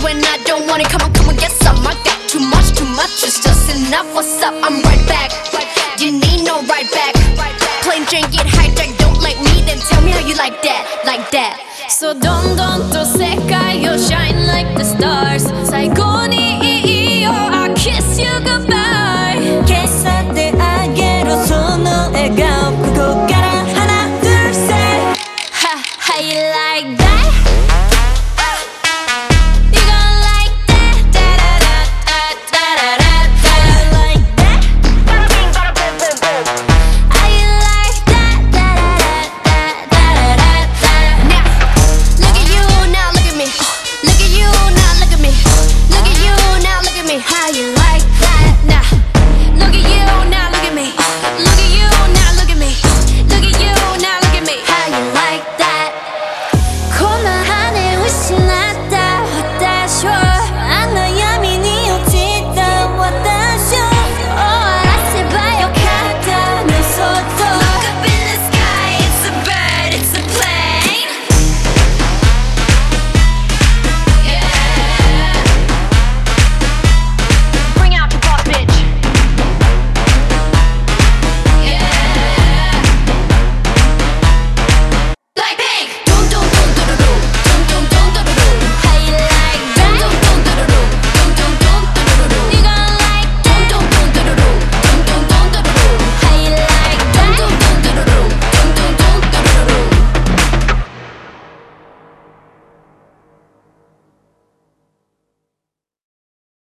when I don't want it. Come on, get some. I got too much, it's just enough. What's up? I'm right back. You need no right back. Plain Jane get hijacked, don't like me, then tell me how you like that. So don't 세界, you shine like the stars.